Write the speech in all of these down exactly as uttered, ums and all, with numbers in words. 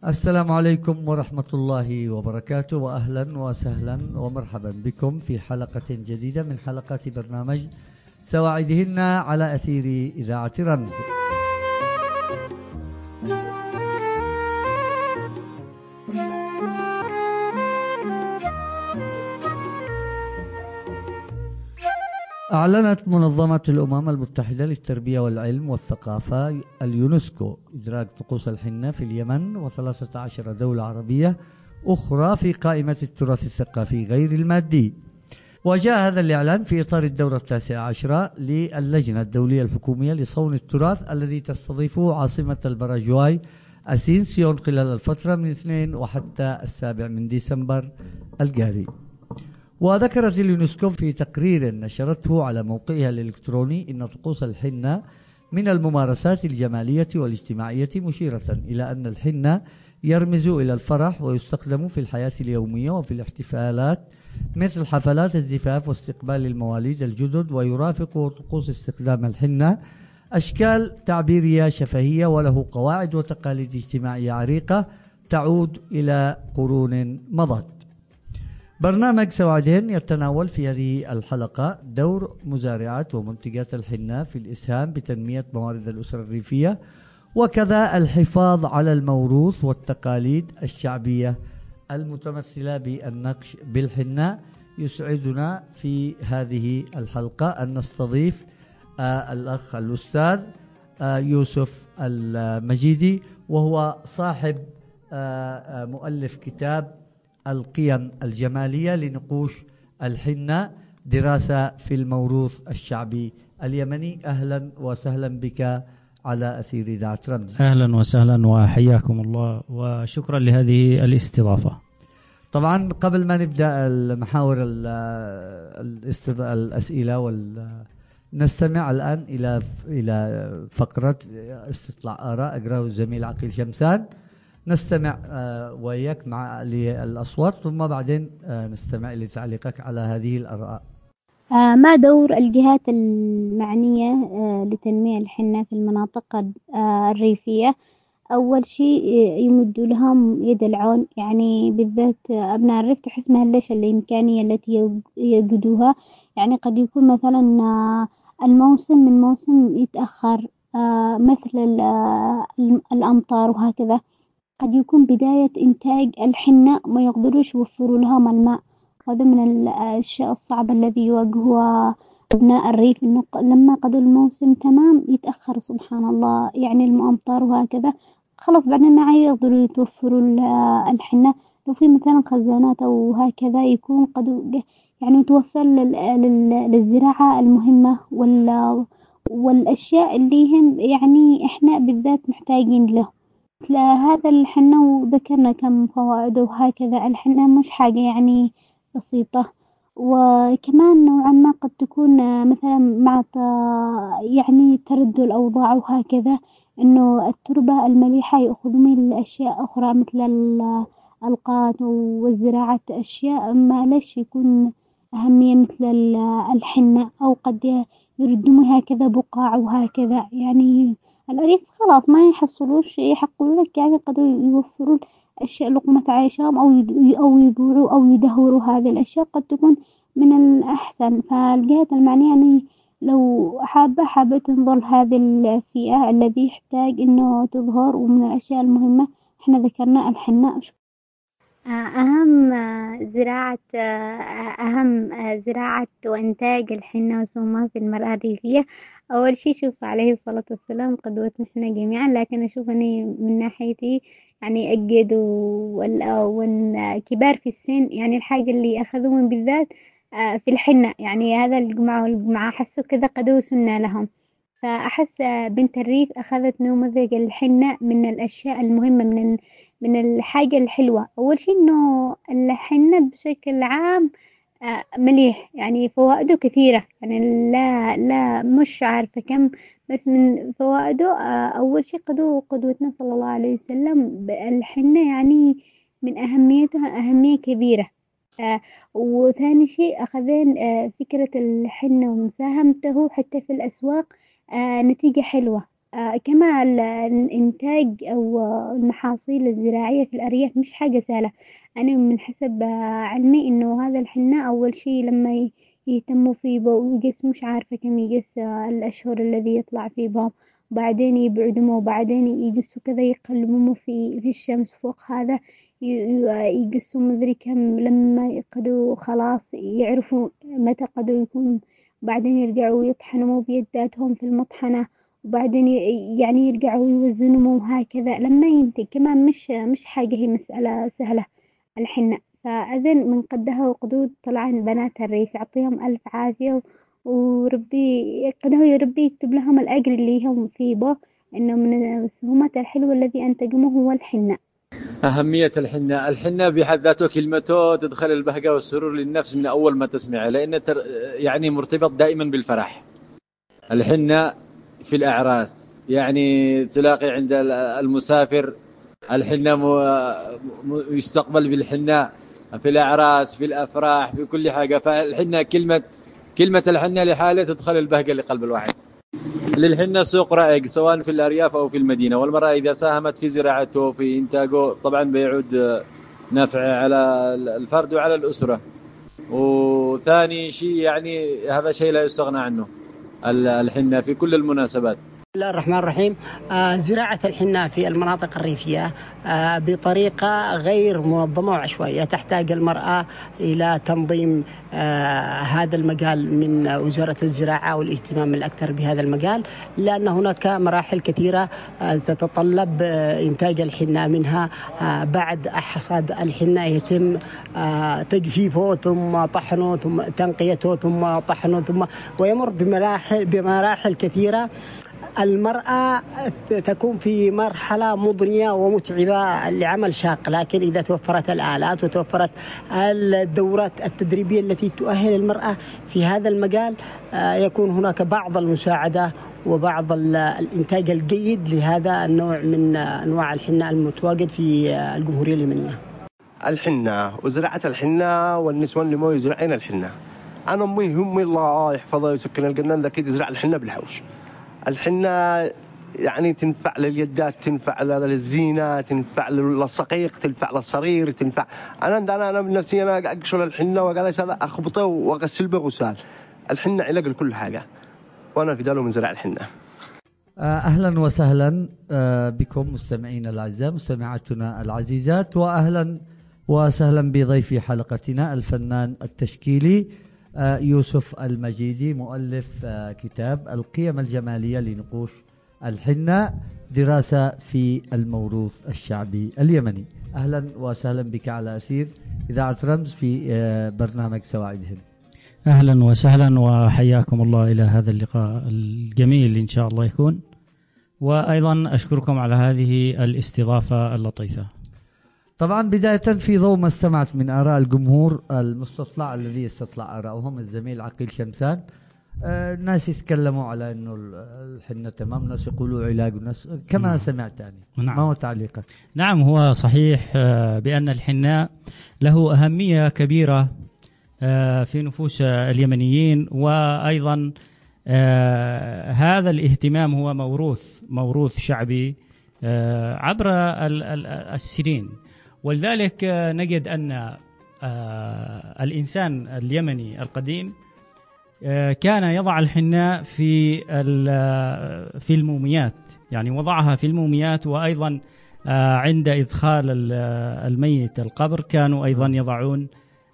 السلام عليكم ورحمة الله وبركاته، وأهلا وسهلا ومرحبا بكم في حلقة جديدة من حلقات برنامج سواعدهن على أثير إذاعة رمز. أعلنت منظمة الأمم المتحدة للتربية والعلم والثقافة اليونسكو إدراج طقوس الحنة في اليمن وثلاثة عشر دولة عربية أخرى في قائمة التراث الثقافي غير المادي. وجاء هذا الإعلان في إطار الدورة التاسعة عشرة للجنة الدولية الحكومية لصون التراث الذي تستضيفه عاصمة الباراجواي أسينسيون خلال الفترة من اثنين وحتى السابع من ديسمبر الجاري. وذكرت اليونسكو في تقرير نشرته على موقعها الإلكتروني إن طقوس الحنة من الممارسات الجمالية والاجتماعية، مشيرة إلى أن الحنة يرمز إلى الفرح ويستخدم في الحياة اليومية وفي الاحتفالات مثل حفلات الزفاف واستقبال المواليد الجدد، ويرافق طقوس استخدام الحنة أشكال تعبيرية شفهية وله قواعد وتقاليد اجتماعية عريقة تعود إلى قرون مضت. برنامج سواعدهن يتناول في هذه الحلقة دور مزارعات ومنتجات الحنة في الإسهام بتنمية موارد الأسرة الريفية، وكذا الحفاظ على الموروث والتقاليد الشعبية المتمثلة بالنقش بالحنة. يسعدنا في هذه الحلقة أن نستضيف آه الأخ الأستاذ آه يوسف المجيدي، وهو صاحب آه آه مؤلف كتاب القيم الجمالية لنقوش الحنة، دراسة في الموروث الشعبي اليمني. أهلا وسهلا بك على أثير إذاعة رمز. أهلا وسهلا وحياكم الله، وشكرا لهذه الاستضافة. طبعا قبل ما نبدأ المحاور الأسئلة وال نستمع الآن إلى إلى فقرة استطلاع آراء أجراه الزميل عقيل شمسان. نستمع آه وياك مع الأصوات، ثم بعدين آه نستمع لتعليقك على هذه الآراء. آه ما دور الجهات المعنية آه لتنمية الحنة في المناطق آه الريفية؟ أول شيء يمد لهم يد العون، يعني بالذات أبناء الريف تحس ما ليش الإمكانية التي يجدوها. يعني قد يكون مثلا آه الموسم من موسم يتأخر، آه مثل آه الأمطار وهكذا. قد يكون بداية إنتاج الحنة ما يقدروش يوفروا لهم الماء، وهذا من الأشياء الصعبة الذي يواجهها أبناء الريف، إنه لما قضوا الموسم تمام يتأخر سبحان الله، يعني الأمطار وهكذا خلاص بعدين ما يقدروا يتوفروا الحنة. لو في مثلا خزانات أو هكذا يكون قد يعني يتوفر للزراعة المهمة وال والأشياء اللي هم يعني إحنا بالذات محتاجين له. مثل هذا الحنة وذكرنا كم فوائده وهكذا. الحنة مش حاجة يعني بسيطة، وكمان نوعا ما قد تكون مثلا مع يعني تردد الأوضاع وهكذا، إنه التربة المليحة يأخذ من الأشياء أخرى مثل القات والزراعة، أشياء ما ليش يكون أهمية مثل الحنة، أو قد يردموا هكذا بقاع وهكذا. يعني الأرياف خلاص ما يحصلوش يحققوا لك، يعني قدروا يوفرون أشياء لقمة عيشهم أو أو يبيعوا أو يدهوروا هذه الأشياء، قد تكون من الأحسن. فالجهات المعنية يعني لو حابة حابة تنظر هذه الفئة الذي يحتاج إنه تظهر، ومن الأشياء المهمة إحنا ذكرنا الحناء. أهم زراعة أهم زراعة وإنتاج الحنة وسموها في المرأة الريفية. أول شيء شوف عليه الصلاة والسلام قدوتنا إحنا جميعا، لكن أشوف أني من ناحيتي يعني أجد والكبار في السن، يعني الحاجة اللي أخذوهم بالذات في الحنة، يعني هذا الجمعة والجمعة أحسوا كذا قدوة سنة لهم. فأحس بنت الريف أخذت نموذج الحنة من الأشياء المهمة، من من الحاجة الحلوة. أول شيء إنه الحنة بشكل عام مليح، يعني فوائده كثيرة، يعني لا لا مش عارفة كم، بس من فوائده أول شيء قدوة قدوتنا صلى الله عليه وسلم. الحنة يعني من أهميتها أهمية كبيرة. آه وثاني شيء أخذين آه فكرة الحنة ومساهمته حتى في الأسواق آه نتيجة حلوة. آه كمان الإنتاج أو المحاصيل الزراعية في الأرياف مش حاجة سهلة. أنا من حسب آه، علمي إنه هذا الحناء أول شي لما ي- يهتموا فيه بو- ويقيس مش عارفة كم يقيس آه، الأشهر الذي يطلع فيه بهم، وبعدين يبعدموه وبعدين يقصوا كذا يقلبوه في في الشمس فوق هذا، ي- ي- يقصوا مدري كم لما يقدروا خلاص يعرفوا متى قدروا يكون، بعدين يرجعوا يطحنوا بيداتهم في المطحنة، وبعدين ي- يعني يرجعوا يوزنوا وهكذا لما ينتج. كمان مش مش حاجة هي مسألة سهلة الحنة. فأذن من قدها وقدود طلعن بنات الريف يعطيهم ألف عافية، و- وربي قدها يا ربي يكتب لهم الأجر اللي هم فيه به، إنه من السهومات الحلوة الذي أنتجموه هو الحنة. أهمية الحنة. الحنة بحد ذاته كلمته تدخل البهجة والسرور للنفس من أول ما تسمعها، لأن يعني مرتبط دائما بالفرح. الحنة في الأعراس، يعني تلاقي عند المسافر الحنة يستقبل بالحنة في الأعراس في الأفراح في كل حاجة. فالحنة كلمة كلمة الحنة لحالة تدخل البهجة لقلب الواحد. للحنة سوق رائج سواء في الأرياف أو في المدينة، والمرأة إذا ساهمت في زراعته في إنتاجه طبعا بيعود نفع على الفرد وعلى الأسرة. وثاني شيء يعني هذا شيء لا يستغنى عنه، الحنة في كل المناسبات. بسم الله الرحمن الرحيم. آه زراعة الحناء في المناطق الريفية آه بطريقة غير منظمة وعشوائية، تحتاج المرأة إلى تنظيم آه هذا المجال من وزارة الزراعة والاهتمام الأكثر بهذا المجال، لأن هناك مراحل كثيرة آه تتطلب آه إنتاج الحناء. منها آه بعد حصاد الحناء يتم آه تجفيفه ثم طحنه ثم تنقيته ثم طحنه ثم ويمر بمراحل بمراحل كثيرة. المرأة تكون في مرحلة مضنية ومتعبة لعمل شاق، لكن إذا توفرت الآلات وتوفرت الدورات التدريبية التي تؤهل المرأة في هذا المجال يكون هناك بعض المساعدة وبعض الإنتاج الجيد لهذا النوع من أنواع الحناء المتواجد في الجمهورية اليمنية. الحنة وزراعة الحنة والنسوان اللي مو يزرعين الحنة. أنا أمي همي الله يحفظها ويسكن الجنان ذاك يزرع الحنة بالحوش. الحنة يعني تنفع لليدات، تنفع للزينة، تنفع للصقيق، تنفع للصرير، تنفع. أنا أنا أنا بنفسي أنا أقشر الحنة وقال هذا أخبطه وأغسل بغسال. الحنة علاج لكل حاجة، وأنا في داله من زراعة الحنة. أهلا وسهلا بكم مستمعين الأعزاء مستمعاتنا العزيزات، وأهلا وسهلا بضيف حلقتنا الفنان التشكيلي يوسف المجيدي، مؤلف كتاب القيم الجمالية لنقوش الحنة، دراسة في الموروث الشعبي اليمني. أهلا وسهلا بك على أثير إذاعة رمز في برنامج سواعدهم. أهلا وسهلا وحياكم الله إلى هذا اللقاء الجميل إن شاء الله يكون، وأيضا أشكركم على هذه الاستضافة اللطيفة. طبعا بداية في ضوء ما استمعت من آراء الجمهور المستطلع الذي استطلع آراءهم الزميل عقيل شمسان، آه ناس يتكلموا على أنه الحنة تمام، ناس يقولوا علاج، ناس كما نعم. سمعت يعني. نعم. ما هو تعليقك؟ نعم، هو صحيح آه بأن الحناء له أهمية كبيرة آه في نفوس اليمنيين، وأيضا آه هذا الاهتمام هو موروث موروث شعبي آه عبر السنين، ولذلك نجد أن الإنسان اليمني القديم كان يضع الحناء في في الموميات، يعني وضعها في الموميات، وأيضا عند إدخال الميت القبر كانوا أيضا يضعون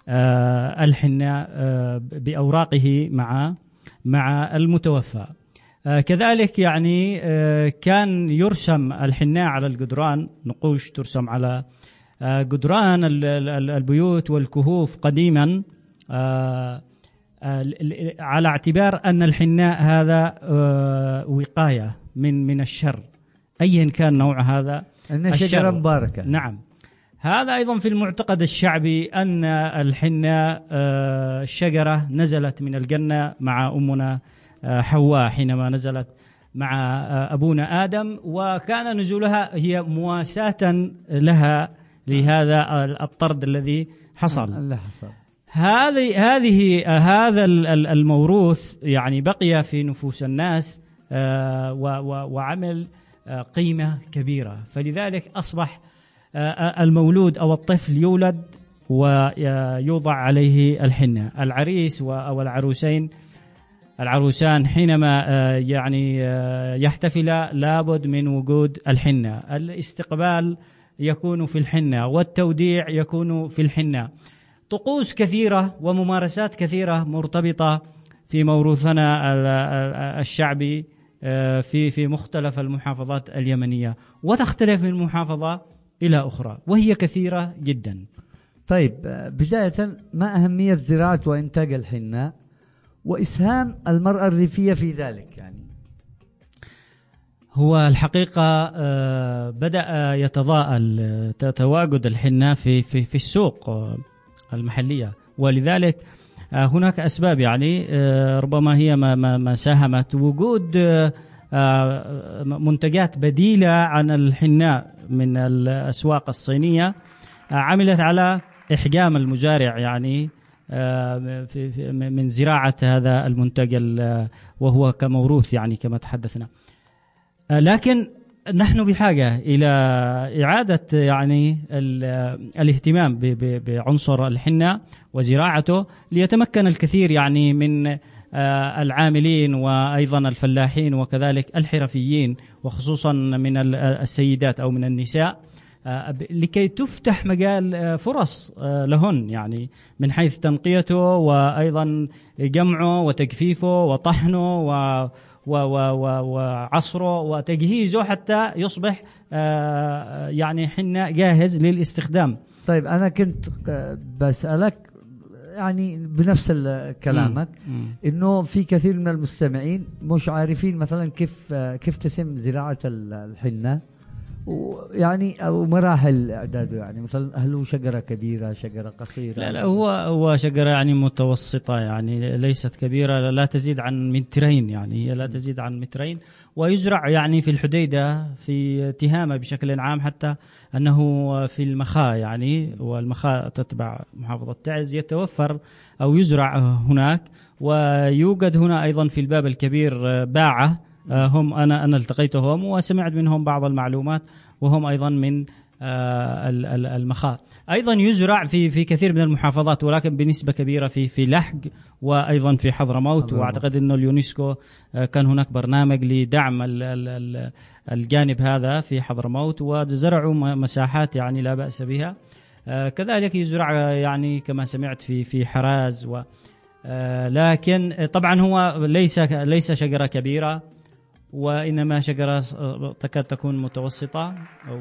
الحناء بأوراقه مع مع المتوفى. كذلك يعني كان يرسم الحناء على الجدران، نقوش ترسم على جدران البيوت والكهوف قديما على اعتبار أن الحناء هذا وقاية من من الشر أيا كان نوع هذا الشجرة مباركة. نعم، هذا أيضا في المعتقد الشعبي أن الحناء الشجرة نزلت من الجنة مع أمنا حواء حينما نزلت مع أبونا آدم، وكان نزولها هي مواساة لها لهذا الطرد الذي حصل. هذه هذه هذا الموروث يعني بقي في نفوس الناس وعمل قيمة كبيرة. فلذلك أصبح المولود أو الطفل يولد ويوضع عليه الحنة. العريس أو العروسين العروسان حينما يعني يحتفلا لابد من وجود الحنة. الاستقبال يكون في الحنة والتوديع يكون في الحنة. طقوس كثيرة وممارسات كثيرة مرتبطة في موروثنا الشعبي في في مختلف المحافظات اليمنية، وتختلف من محافظة إلى أخرى وهي كثيرة جدا. طيب، بداية ما أهمية زراعة وإنتاج الحنة وإسهام المرأة الريفية في ذلك؟ يعني هو الحقيقة بدأ يتضاءل تواجد الحنة في في في السوق المحلية، ولذلك هناك أسباب يعني ربما هي ما ما ساهمت. وجود منتجات بديلة عن الحناء من الأسواق الصينية عملت على إحجام المزارع يعني من زراعة هذا المنتج وهو كموروث يعني كما تحدثنا. لكن نحن بحاجة إلى إعادة يعني الاهتمام بعنصر الحنة وزراعته ليتمكن الكثير يعني من العاملين وأيضا الفلاحين وكذلك الحرفيين وخصوصا من السيدات أو من النساء لكي تفتح مجال فرص لهن يعني من حيث تنقيته وأيضا جمعه وتجفيفه وطحنه و وعصره وتجهيزه حتى يصبح يعني حنة جاهز للاستخدام. طيب، أنا كنت بسألك يعني بنفس كلامك إنه في كثير من المستمعين مش عارفين مثلا كيف كيف تتم زراعة الحنة ويعني أو مراحل إعداده، يعني مثلا هل هو شجرة كبيرة شجرة قصيرة؟ لا, لا هو هو شجرة يعني متوسطة يعني ليست كبيرة، لا تزيد عن مترين يعني هي لا تزيد عن مترين، ويزرع يعني في الحديدة في تهامة بشكل عام، حتى أنه في المخاء يعني والمخاء تتبع محافظة تعز يتوفر أو يزرع هناك. ويوجد هنا أيضا في الباب الكبير باعة هم أنا أنا التقيتهم وسمعت منهم بعض المعلومات، وهم أيضا من المخاء. أيضا يزرع في في كثير من المحافظات ولكن بنسبة كبيرة في في لحج وأيضا في حضرموت. وأعتقد أنه اليونسكو كان هناك برنامج لدعم الجانب هذا في حضرموت وزرعوا مساحات يعني لا بأس بها. كذلك يزرع يعني كما سمعت في في حراز و لكن طبعا هو ليس ليس شجرة كبيرة وإنما شجرة تكاد تكون متوسطة،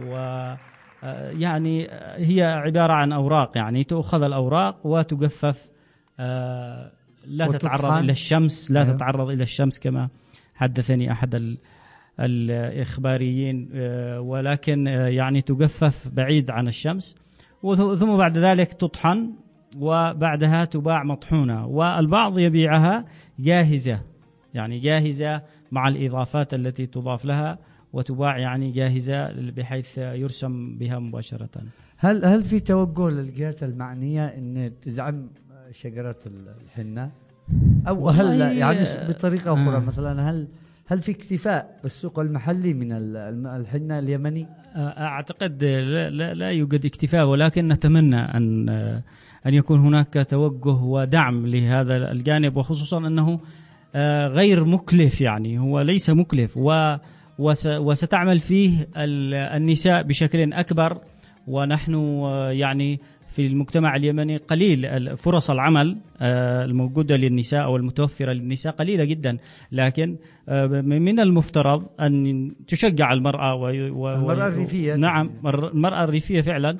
ويعني هي عبارة عن أوراق يعني تأخذ الأوراق وتجفف لا تتعرض إلى الشمس لا تتعرض إلى الشمس كما حدثني أحد الإخباريين، ولكن يعني تجفف بعيد عن الشمس ثم بعد ذلك تطحن وبعدها تباع مطحونة، والبعض يبيعها جاهزة يعني جاهزة مع الإضافات التي تضاف لها وتباع يعني جاهزة بحيث يرسم بها مباشرة. هل هل في توجه للجهات المعنية أن تدعم شجرة الحنة أو هل يعني بطريقة أخرى؟ آه. مثلا هل هل في اكتفاء بالسوق المحلي من الحنة اليمني؟ أعتقد لا, لا, لا يوجد اكتفاء، ولكن نتمنى أن أن يكون هناك توجه ودعم لهذا الجانب، وخصوصا أنه غير مكلف يعني هو ليس مكلف و وستعمل فيه النساء بشكل أكبر. ونحن يعني في المجتمع اليمني قليل فرص العمل الموجودة للنساء أو المتوفرة للنساء قليلة جدا، لكن من المفترض أن تشجع المرأة و... و... المرأة الريفية. نعم المرأة الريفية فعلا،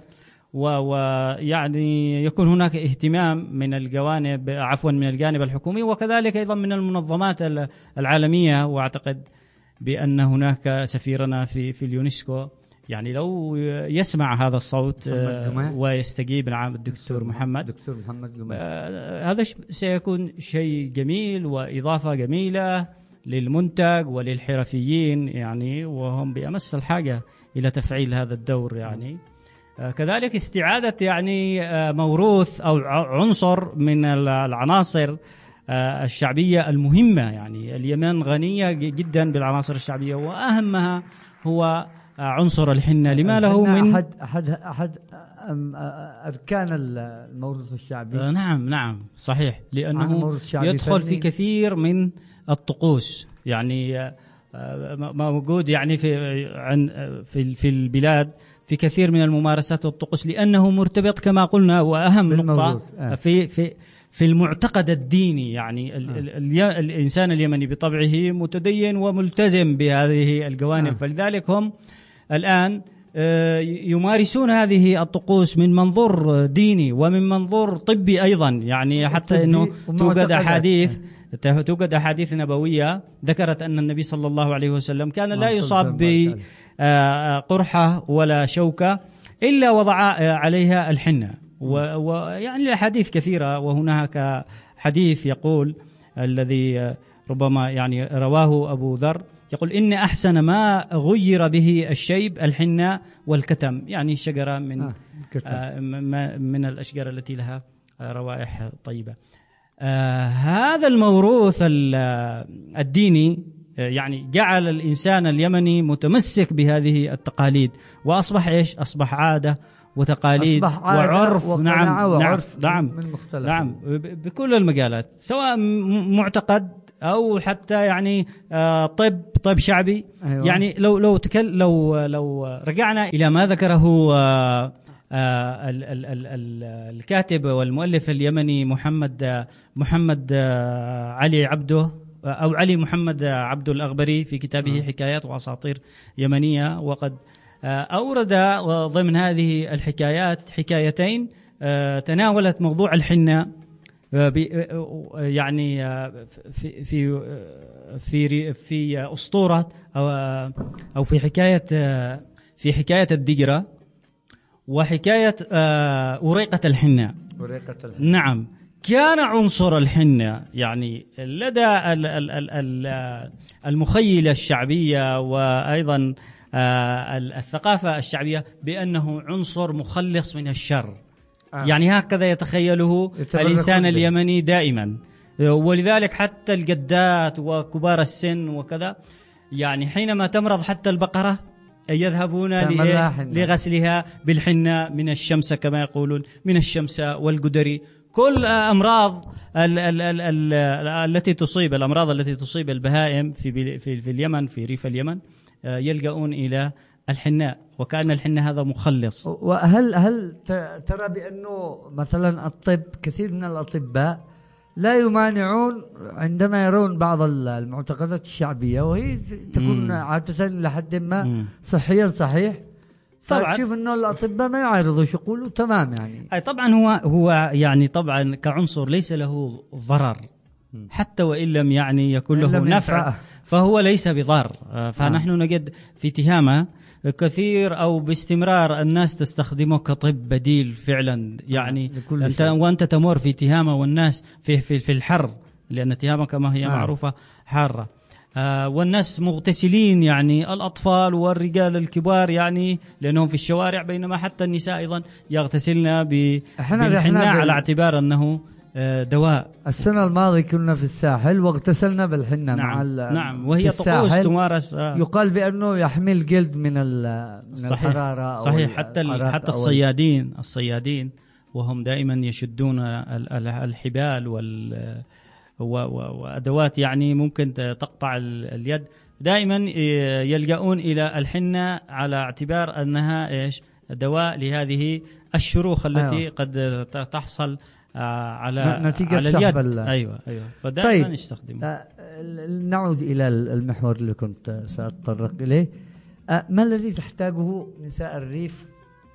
ويعني يكون هناك اهتمام من الجوانب عفوا من الجانب الحكومي وكذلك أيضا من المنظمات العالمية. وأعتقد بأن هناك سفيرنا في في اليونسكو يعني لو يسمع هذا الصوت ويستجيب نعم الدكتور محمد دكتور محمد جمال، هذا سيكون شيء جميل وإضافة جميلة للمنتج وللحرفيين يعني، وهم بأمس الحاجة إلى تفعيل هذا الدور يعني. كذلك استعادة يعني موروث أو عنصر من العناصر الشعبية المهمة. يعني اليمن غنية جدا بالعناصر الشعبية، وأهمها هو عنصر الحنة. لما له من أحد أحد أحد أركان الموروث الشعبي. نعم نعم صحيح، لأنه يدخل في كثير من الطقوس. يعني موجود يعني في عن في في البلاد في كثير من الممارسات والطقوس، لأنه مرتبط كما قلنا، وأهم نقطة آه. في في في المعتقد الديني. يعني ال ال ال الإنسان اليمني بطبعه متدين وملتزم بهذه الجوانب، آه. فلذلك هم الآن يمارسون هذه الطقوس من منظور ديني ومن منظور طبي أيضا. يعني حتى أنه توجد أحاديث توجد أحاديث نبوية ذكرت أن النبي صلى الله عليه وسلم كان لا يصاب بقرحة ولا شوكة إلا وضع عليها الحنة. ويعني الأحاديث كثيرة، وهناك حديث يقول الذي ربما يعني رواه أبو ذر، يقول إن أحسن ما غير به الشيب الحنة والكتم، يعني شجرة من آه آه من الأشجار التي لها روائح طيبة. آه هذا الموروث الديني يعني جعل الإنسان اليمني متمسك بهذه التقاليد، وأصبح إيش؟ أصبح عادة وتقاليد وعرف. نعم وعرف نعم نعم, نعم بكل المجالات، سواء معتقد أو حتى يعني طب طب شعبي. أيوة. يعني لو لو تكل لو لو رجعنا إلى ما ذكره ال ال ال ال الكاتب والمؤلف اليمني محمد محمد علي عبده أو علي محمد عبده الأغبري في كتابه حكايات وأساطير يمنية، وقد أورد ضمن هذه الحكايات حكايتين تناولت موضوع الحنة، يعني في في في في أسطورة أو أو في حكاية في حكاية الدجرة وحكاية أوريقة الحنة. نعم، كان عنصر الحنة يعني لدى المخيلة الشعبية وأيضا الثقافة الشعبية بأنه عنصر مخلص من الشر. آه. يعني هكذا يتخيله الإنسان اليمني دائما، ولذلك حتى الجدات وكبار السن وكذا يعني حينما تمرض حتى البقرة يذهبون لغسلها بالحنة من الشمس كما يقولون، من الشمس والقدري. كل أمراض ال ال ال ال التي تصيب الأمراض التي تصيب البهائم في في في اليمن، في ريف اليمن، يلجؤون إلى الحناء، وكأن الحناء هذا مخلص. وهل هل ترى بأنه مثلا الطب، كثير من الأطباء لا يمانعون عندما يرون بعض المعتقدات الشعبية وهي تكون مم. عادة لحد ما مم. صحيا صحيح، طبعا تشوف انه الاطباء ما يعارضوا، يقولوا تمام يعني. اي طبعا هو هو يعني طبعا كعنصر ليس له ضرر، حتى وان لم يعني يكون له نفع فهو ليس بضار. فنحن آه. نجد في تهامة كثير او باستمرار الناس تستخدمه كطب بديل فعلا. يعني آه. انت وانت تمر في تهامة والناس في في في الحر، لان تهامة كما هي آه. معروفة حارة، آه والناس مغتسلين، يعني الأطفال والرجال الكبار يعني لأنهم في الشوارع، بينما حتى النساء أيضا يغتسلن بالحنة على اعتبار أنه آه دواء. السنة الماضية كنا في الساحل واغتسلنا بالحنة. نعم مع نعم وهي طقوس تمارس. آه يقال بأنه يحمي الجلد من, من صحيح الحرارة. صحيح. حتى حتى الصيادين الصيادين وهم دائما يشدون الحبال وال وأدوات يعني ممكن تقطع اليد، دائما يلجؤون إلى الحنة على اعتبار أنها إيش دواء لهذه الشروخ التي أيوة. قد تحصل على نتيجة على اليد. أيوة أيوة فدائما طيب. يستخدمون. نعود إلى المحور اللي كنت سأتطرق إليه. ما الذي تحتاجه نساء الريف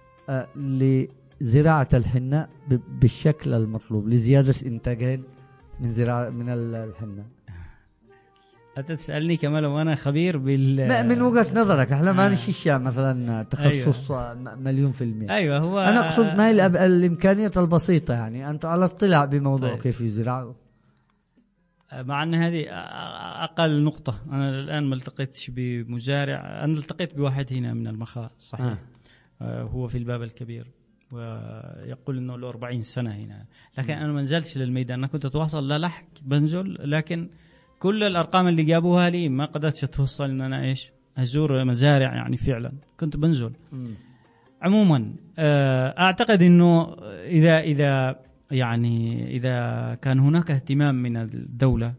لزراعة الحنة بالشكل المطلوب لزيادة إنتاجهن من زراعة من الحنة؟ أنت تسألني كمان لو أنا خبير بال من وجهة نظرك. إحنا ما نشيش مثلا تخصص أيوة. مليون في المية. أيوة هو أنا أقصد ما هي الإمكانيات البسيطة، يعني أنت على اطلاع بموضوع طيب. كيف يزرعه، مع أن هذه أقل نقطة. أنا الآن ما التقيتش بمزارع، أنا التقيت بواحد هنا من المخا صحيح. آه. هو في الباب الكبير، ويقول إنه له أربعين سنة هنا، لكن أنا ما نزلتش للميدان، أنا كنت أتواصل لا لحق بنزل، لكن كل الأرقام اللي جابوها لي ما قدرتش توصل إن أنا إيش أزور مزارع، يعني فعلا كنت بنزل. م. عموما أعتقد إنه إذا إذا يعني إذا كان هناك اهتمام من الدولة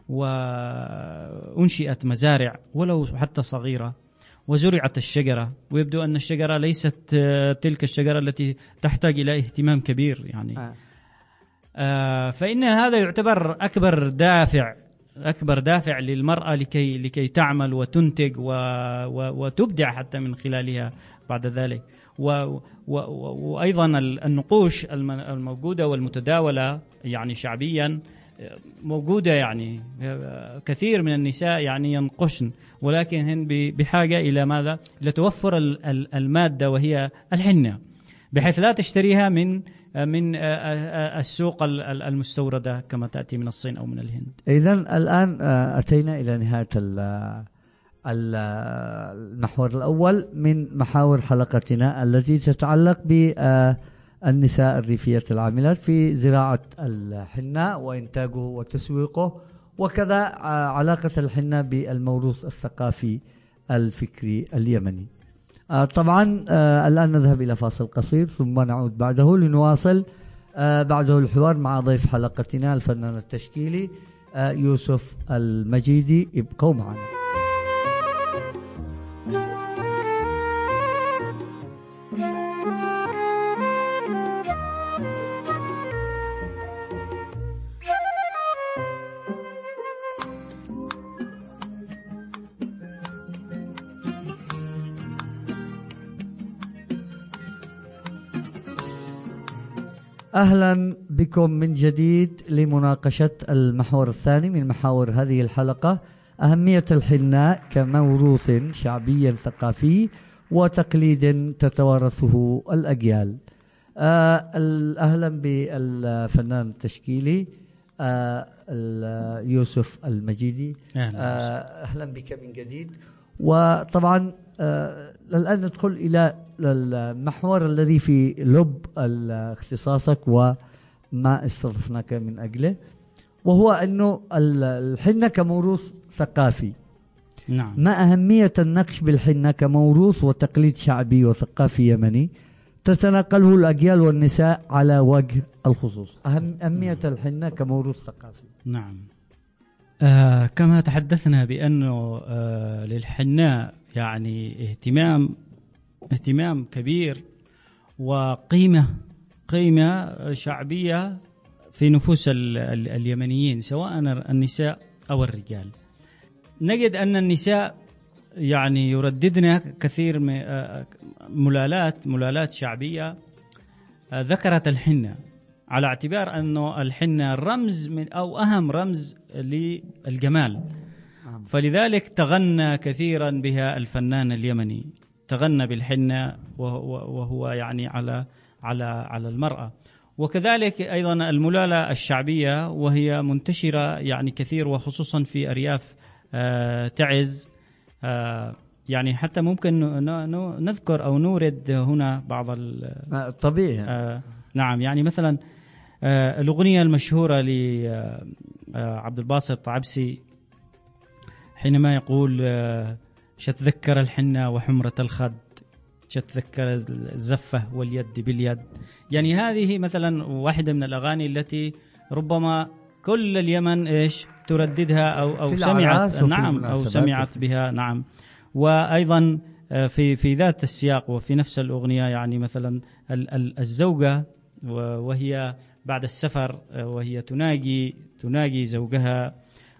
وأنشئت مزارع ولو حتى صغيرة وزرعت الشجرة، ويبدو أن الشجرة ليست تلك الشجرة التي تحتاج إلى اهتمام كبير يعني آه. آه فإن هذا يعتبر أكبر دافع أكبر دافع للمرأة لكي لكي تعمل وتنتج و و وتبدع حتى من خلالها بعد ذلك. و و وأيضا النقوش الموجودة والمتداولة يعني شعبيا موجودة، يعني كثير من النساء يعني ينقشن، ولكن هن بحاجة إلى ماذا؟ لتوفر المادة وهي الحنة، بحيث لا تشتريها من من السوق المستوردة كما تأتي من الصين أو من الهند. إذن الآن أتينا إلى نهاية المحور الأول من محاور حلقتنا التي تتعلق بالنساء الريفيات العاملات في زراعة الحناء وإنتاجه وتسويقه، وكذا علاقة الحناء بالموروث الثقافي الفكري اليمني. طبعا الآن نذهب إلى فاصل قصير ثم نعود بعده لنواصل بعده الحوار مع ضيف حلقتنا الفنان التشكيلي يوسف المجيدي. ابقوا معنا. أهلا بكم من جديد لمناقشة المحور الثاني من محاور هذه الحلقة، أهمية الحناء كموروث شعبي ثقافي وتقليد تتوارثه الأجيال. أهلا بالفنان التشكيلي يوسف المجيدي. أهلا بك من جديد. وطبعا الآن ندخل إلى المحور الذي في لب اختصاصك وما استضفناك من أجله، وهو أنه الحنة كموروث ثقافي. نعم. ما أهمية النقش بالحنة كموروث وتقليد شعبي وثقافي يمني تتناقله الأجيال والنساء على وجه الخصوص؟ أهم أهمية الحنة كموروث ثقافي. نعم. آه كما تحدثنا بأنه آه للحناء يعني اهتمام اهتمام كبير وقيمة قيمة شعبية في نفوس ال ال اليمنيين سواء النساء أو الرجال. نجد أن النساء يعني يرددن كثير من ملالات ملالات شعبية ذكرت الحنة على اعتبار أنه الحنة رمز من أو أهم رمز للجمال، فلذلك تغنى كثيرا بها الفنان اليمني، تغنى بالحنة وهو يعني على على على المرأة. وكذلك أيضا الملالة الشعبية وهي منتشرة يعني كثير، وخصوصا في أرياف آه تعز. آه يعني حتى ممكن نذكر أو نورد هنا بعض طبيعي. آه نعم، يعني مثلا آه الأغنية المشهورة لعبد الباسط عبسي حينما يقول آه شتذكر الحنة وحمرة الخد، شتذكر الزفة واليد باليد. يعني هذه مثلا واحدة من الأغاني التي ربما كل اليمن إيش ترددها أو أو سمعت نعم أو سمعت بها. نعم. وأيضا في في ذات السياق وفي نفس الأغنية يعني مثلا الزوجة وهي بعد السفر وهي تناجي تناجي زوجها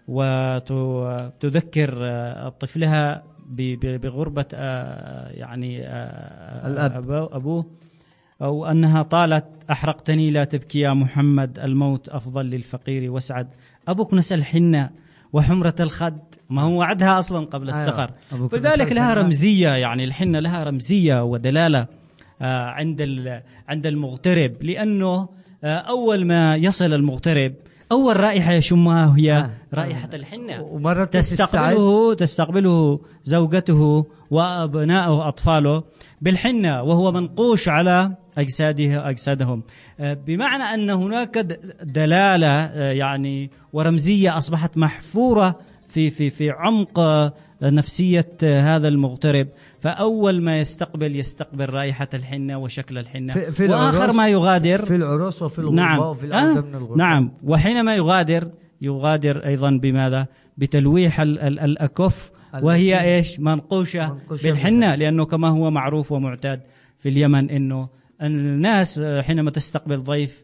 وتذكر طفلها بغربة يعني الأب أبوه، أو أنها طالت أحرقتني لا تبكي يا محمد، الموت أفضل للفقير واسعد. أبوك نسى الحنة وحمرة الخد، ما هو وعدها أصلا قبل السفر. فلذلك لها رمزية، يعني الحنة لها رمزية ودلالة عند عند المغترب، لأنه أول ما يصل المغترب أول رائحة يشمها هي آه. رائحة الحنة. تستقبله تستقبله زوجته وأبنائه أطفاله بالحنة، وهو منقوش على أجساده أجسادهم، بمعنى أن هناك دلالة يعني ورمزية أصبحت محفورة في في في عمق نفسية هذا المغترب. فأول ما يستقبل يستقبل رائحة الحنة وشكل الحنة، في في وآخر ما يغادر في العروس وفي الغربة نعم وفي العودة آه من الغربة. نعم، وحينما يغادر يغادر أيضا بماذا؟ بتلويح ال ال الأكف، وهي إيش؟ منقوشة, منقوشة بالحنة، لأنه كما هو معروف ومعتاد في اليمن أنه الناس حينما تستقبل ضيف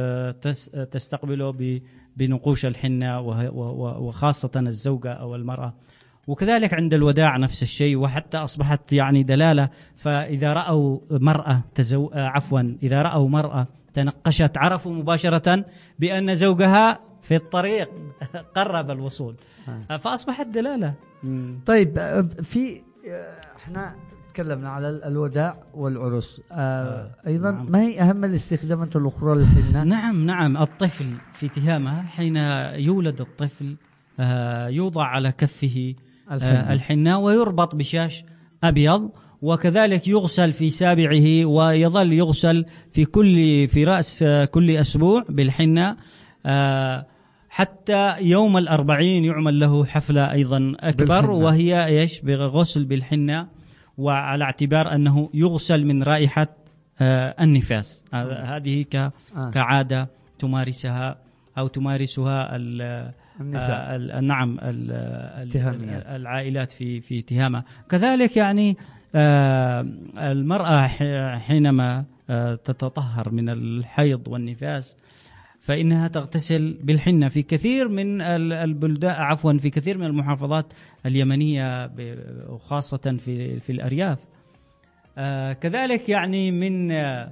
تستقبله بنقوش الحنة، وخاصة الزوجة أو المرأة. وكذلك عند الوداع نفس الشيء، وحتى أصبحت يعني دلالة. فإذا رأوا مرأة تزو... عفوا إذا رأوا مرأة تنقشت عرفوا مباشرة بأن زوجها في الطريق قرب الوصول، فأصبحت دلالة. طيب، في احنا تكلمنا على الوداع والعرس، آه أيضا نعم. ما هي أهم الاستخدامات الأخرى للحنة؟ نعم نعم الطفل في تهامة، حين يولد الطفل آه يوضع على كفه الحنة. آه الحنة ويربط بشاش أبيض، وكذلك يغسل في سابعه، ويظل يغسل في كل في رأس كل أسبوع بالحنة آه حتى يوم الأربعين يعمل له حفلة أيضا أكبر بالحنة. وهي إيش؟ بغسل بالحنة، وعلى اعتبار أنه يغسل من رائحة آه النفاس. آه هذه ك آه. كعادة تمارسها أو تمارسها ال آه ال نعم ال العائلات في في تهامة. كذلك يعني آه المرأة حينما آه تتطهر من الحيض والنفاس فإنها تغتسل بالحنة في كثير من البلدان، عفوا في كثير من المحافظات اليمنية وخاصة في في الأرياف. آه كذلك يعني من آه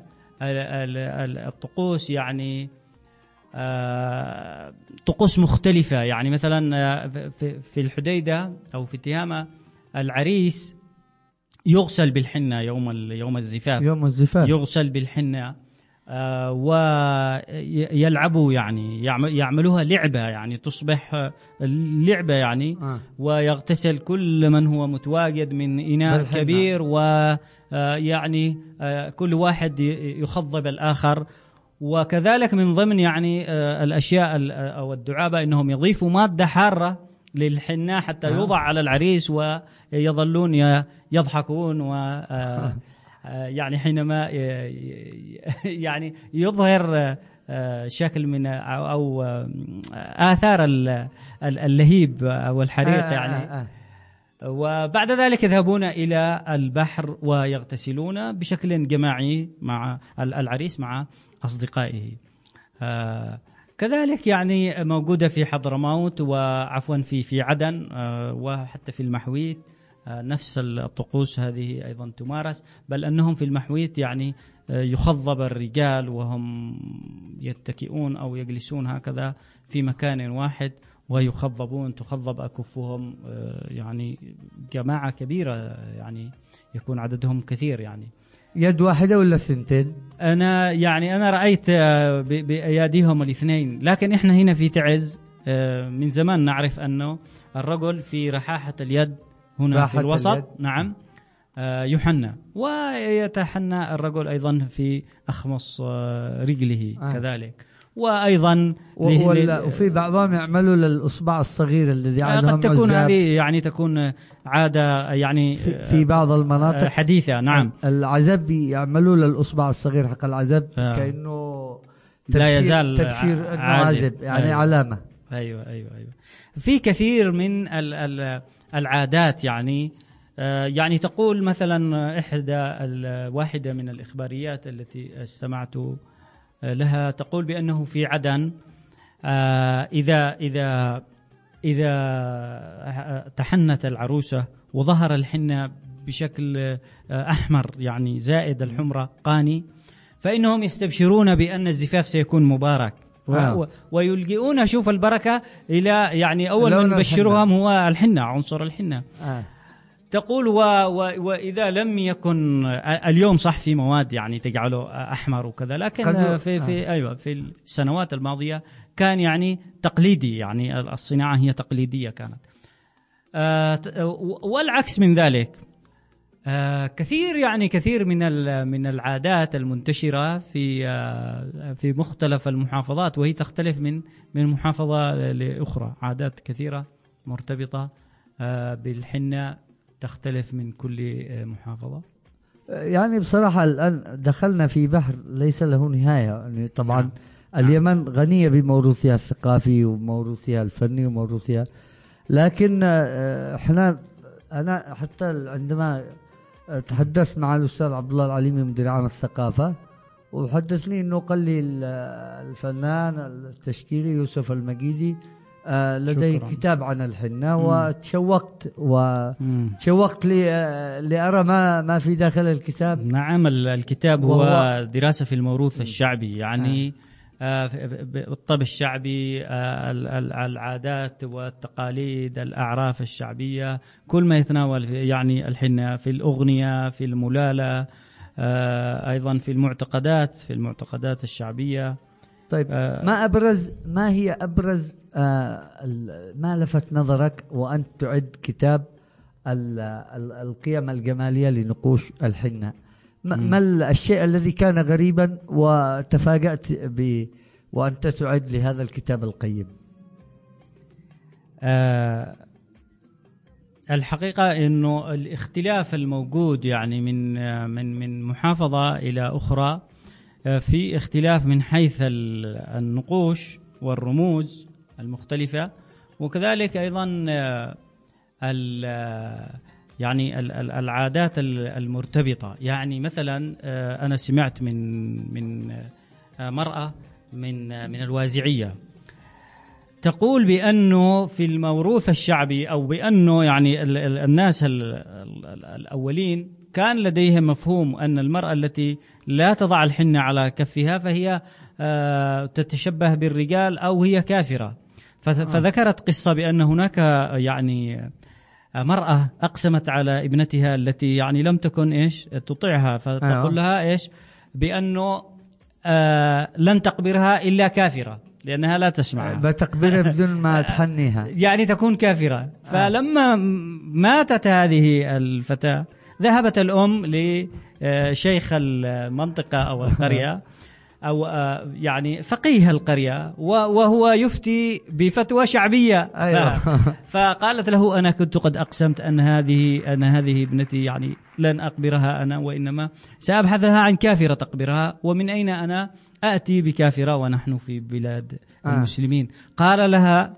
الطقوس يعني آه طقوس مختلفة، يعني مثلا في في الحديدة أو في تهامة العريس يغسل بالحنة يوم يوم الزفاف يوم الزفاف يغسل بالحنة. آه ويلعبوا يعني يعملوها لعبة، يعني تصبح لعبة يعني آه. ويغتسل كل من هو متواجد من إناء بالحنة. كبير، ويعني آه كل واحد يخضب الآخر. وكذلك من ضمن يعني آه الأشياء أو الدعابة إنهم يضيفوا مادة حارة للحنة حتى آه. يوضع على العريس، ويظلون يضحكون و آه يعني حينما يعني يظهر شكل من أو آثار اللهيب أو الحريق يعني. وبعد ذلك يذهبون إلى البحر ويغتسلون بشكل جماعي مع العريس مع أصدقائه. كذلك يعني موجودة في حضرموت وعفوا في في عدن وحتى في المحويت نفس الطقوس هذه أيضا تمارس، بل أنهم في المحويت يعني يخضب الرجال وهم يتكئون أو يجلسون هكذا في مكان واحد ويخضبون، تخضب أكفهم، يعني جماعة كبيرة يعني يكون عددهم كثير. يعني يد واحدة ولا ثنتين؟ أنا يعني أنا رأيت بأياديهم الاثنين، لكن إحنا هنا في تعز من زمان نعرف أنه الرجل في رحاحة اليد هنا في الوسط اليد. نعم يحنى، ويتحنى الرجل أيضا في أخمص رجله آه. كذلك. وأيضا وفي بعضهم يعملوا للأصبع الصغير الذي عندهم قد تكون هذه يعني تكون عادة يعني في, في بعض المناطق حديثة. نعم العزب يعملوا للأصبع الصغير حق العزب آه. كأنه لا يزال تبشير أنه عازب يعني أيوة. علامة. أيوة أيوة أيوة. في كثير من ال ال العادات يعني آه يعني تقول مثلا إحدى الواحدة من الإخباريات التي استمعت لها تقول بأنه في عدن آه إذا إذا إذا تحنت العروسة وظهر الحنة بشكل آه أحمر يعني زائد الحمرة قاني، فإنهم يستبشرون بأن الزفاف سيكون مبارك آه. ويلجئون شوف البركة إلى يعني أول من بشرهم هو الحنة، عنصر الحنة آه. تقول و و وإذا لم يكن اليوم صح في مواد يعني تجعله أحمر وكذا، لكن في في آه. أيوة في السنوات الماضية كان يعني تقليدي، يعني الصناعة هي تقليدية كانت آه والعكس من ذلك آه كثير يعني كثير من من العادات المنتشرة في آه في مختلف المحافظات، وهي تختلف من من محافظة لأخرى. عادات كثيرة مرتبطة آه بالحنة تختلف من كل آه محافظة. يعني بصراحة الآن دخلنا في بحر ليس له نهاية. يعني طبعا نعم. اليمن غنية بموروثها الثقافي وموروثها الفني وموروثها، لكن احنا أنا حتى عندما تحدثت مع الأستاذ عبد الله العليمي مدير عام الثقافة، وحدثني أنه قال لي الفنان التشكيلي يوسف المجيدي لديه شكرا. كتاب عن الحنة، وتشوقت وتشوقت لي لأرى ما ما في داخل الكتاب. نعم، الكتاب هو دراسة في الموروث الشعبي، يعني آه. الطب الشعبي، آه العادات والتقاليد، الأعراف الشعبية، كل ما يتناول يعني الحنة في الأغنية، في الملالة، آه أيضا في المعتقدات في المعتقدات الشعبية. طيب آه ما أبرز ما هي أبرز آه ما لفت نظرك وأنت تعد كتاب القيم الجمالية لنقوش الحنة؟ ما الشيء الذي كان غريبا وتفاجأت به وأنت تعد لهذا الكتاب القيم؟ آه الحقيقة إنه الاختلاف الموجود يعني من من من محافظة إلى أخرى، في اختلاف من حيث النقوش والرموز المختلفة، وكذلك أيضا يعني العادات المرتبطة. يعني مثلا أنا سمعت من من مرأة من من الوازعية تقول بأنه في الموروث الشعبي، أو بأنه يعني الناس الأولين كان لديهم مفهوم أن المرأة التي لا تضع الحنة على كفها فهي تتشبه بالرجال أو هي كافرة. فذكرت قصة بأن هناك يعني مرأة أقسمت على ابنتها التي يعني لم تكن إيش تطيعها، فتقول لها إيش بأنه آه لن تقبرها إلا كافرة، لأنها لا تسمع، بتقبرها بدون ما تحنيها، يعني تكون كافرة. فلما ماتت هذه الفتاة ذهبت الأم لشيخ المنطقة أو القرية أو يعني فقيه القرية، وهو يفتي بفتوى شعبية. أيوة. فقالت له أنا كنت قد أقسمت أن هذه أن هذه ابنتي يعني لن أقبرها أنا، وإنما سأبحث لها عن كافرة تقبرها، ومن أين أنا آتي بكافرة ونحن في بلاد آه. المسلمين. قال لها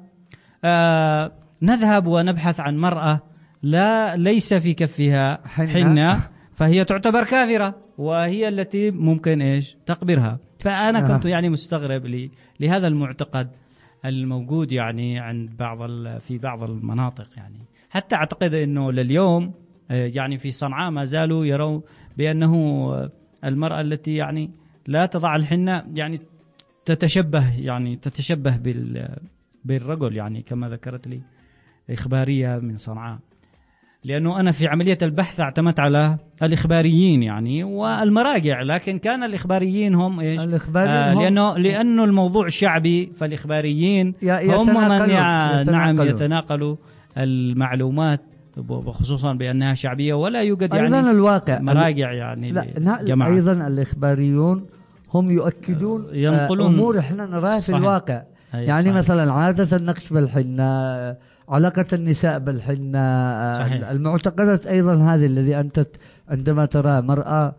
آه نذهب ونبحث عن مرأة لا ليس في كفها حنة، فهي تعتبر كافرة وهي التي ممكن إيش تقبرها. فأنا كنت يعني مستغرب لي لهذا المعتقد الموجود يعني عند بعض في بعض المناطق، يعني حتى أعتقد أنه لليوم يعني في صنعاء ما زالوا يروا بأنه المرأة التي يعني لا تضع الحنة يعني تتشبه يعني تتشبه بال بالرجل، يعني كما ذكرت لي إخبارية من صنعاء. لأنه أنا في عملية البحث اعتمدت على الإخباريين يعني والمراجع، لكن كان الإخباريين هم إيش؟ الإخباريين آه هم لأنه لأنه الموضوع شعبي، فالإخباريين هم من يع... نعم يتناقلوا المعلومات، وخصوصا بأنها شعبية ولا يوجد يعني أيضا الواقع مراجع يعني لا أيضا الإخباريون هم يؤكدون ينقلون أمور إحنا نراها في الواقع. يعني صحيح. مثلا عادة النقش بالحنة، علاقة النساء بالحنة، صحيح. المعتقدات أيضا هذه الذي أنت عندما ترى مرأة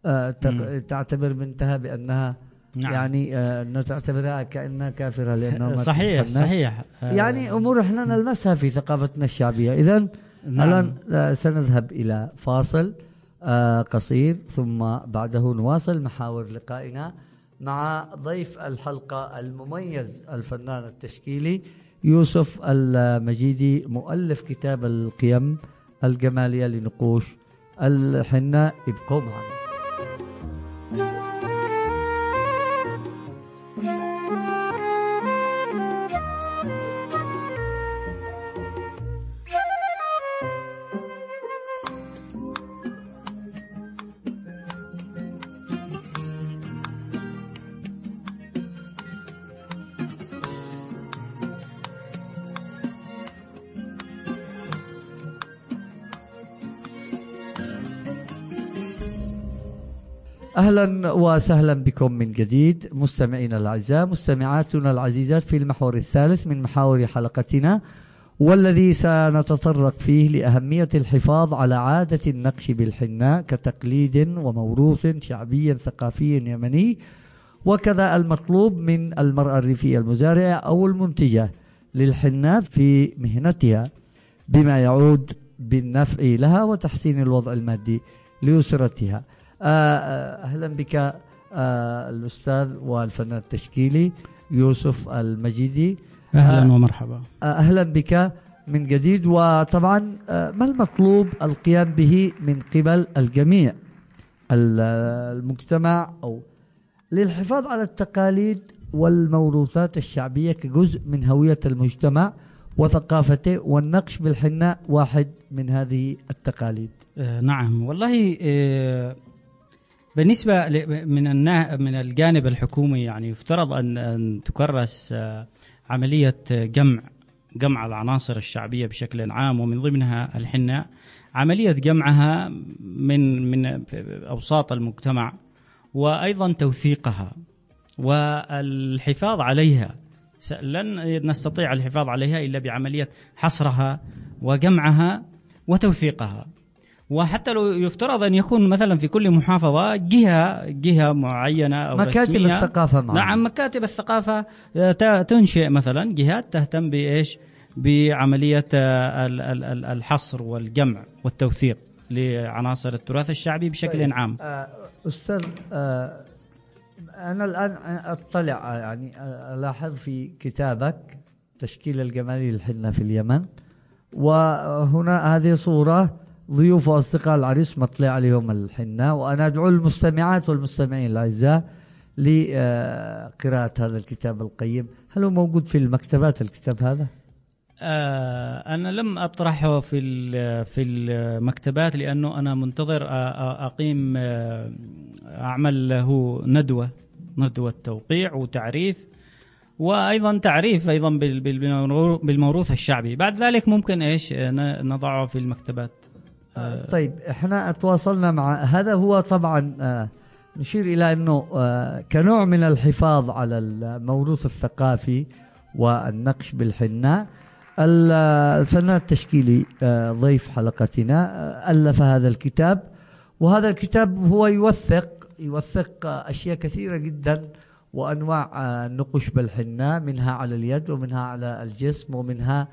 تعتبر بنتها بأنها نعم. يعني أنه تعتبرها كأنها كافرة لأنها صحيح صحيح يعني أمور إحنا نلمسها في ثقافتنا الشعبية. إذن نعم. الآن سنذهب إلى فاصل قصير، ثم بعده نواصل محاور لقائنا مع ضيف الحلقة المميز الفنان التشكيلي يوسف المجيدي، مؤلف كتاب القيم الجمالية لنقوش الحنة. ابقوا معنا. أهلا وسهلا بكم من جديد مستمعينا الأعزاء، مستمعاتنا العزيزات في المحور الثالث من محاور حلقتنا، والذي سنتطرق فيه لأهمية الحفاظ على عادة النقش بالحناء كتقليد وموروث شعبي ثقافي يمني، وكذا المطلوب من المرأة الريفية المزارعة أو المنتجة للحناء في مهنتها، بما يعود بالنفع لها وتحسين الوضع المادي لأسرتها. أهلا بك آه الأستاذ والفنان التشكيلي يوسف المجيدي. أهلا ومرحبا. أهلا بك من جديد. وطبعا ما المطلوب القيام به من قبل الجميع المجتمع أو للحفاظ على التقاليد والموروثات الشعبية كجزء من هوية المجتمع وثقافته، والنقش بالحناء واحد من هذه التقاليد؟ آه نعم والله. آه بالنسبة من من الجانب الحكومي يعني يفترض أن أن تكرس آه عملية جمع جمع العناصر الشعبية بشكل عام، ومن ضمنها الحناء، عملية جمعها من من أوساط المجتمع، وأيضا توثيقها والحفاظ عليها. لن نستطيع الحفاظ عليها إلا بعملية حصرها وجمعها وتوثيقها. وحتى لو يفترض أن يكون مثلا في كل محافظة جهة جهة معينة أو مكاتب رسمية. الثقافة معنا. نعم، مكاتب الثقافة تنشئ مثلا جهات تهتم بإيش بعملية الحصر والجمع والتوثيق لعناصر التراث الشعبي بشكل طيب. عام. أستاذ، أنا الآن أطلع يعني ألاحظ في كتابك تشكيل الجمالي للحنة في اليمن، وهنا هذه صورة ضيوف وأصدقاء العريس مطلع عليهم الحنة، وأنا أدعو المستمعات والمستمعين الأعزاء لقراءة هذا الكتاب القيم. هل هو موجود في المكتبات الكتاب هذا؟ آه أنا لم أطرحه في في المكتبات، لأنه أنا منتظر أقيم أعمل له ندوة ندوة توقيع وتعريف، وأيضا تعريف أيضا بالموروث الشعبي. بعد ذلك ممكن إيش نضعه في المكتبات. آه طيب، إحنا تواصلنا مع هذا. هو طبعا آه نشير إلى أنه آه كنوع من الحفاظ على الموروث الثقافي والنقش بالحناء. الفنان التشكيلي آه ضيف حلقتنا آه ألف هذا الكتاب، وهذا الكتاب هو يوثق يوثق آه أشياء كثيرة جدا وأنواع آه النقوش بالحناء، منها على اليد ومنها على الجسم ومنها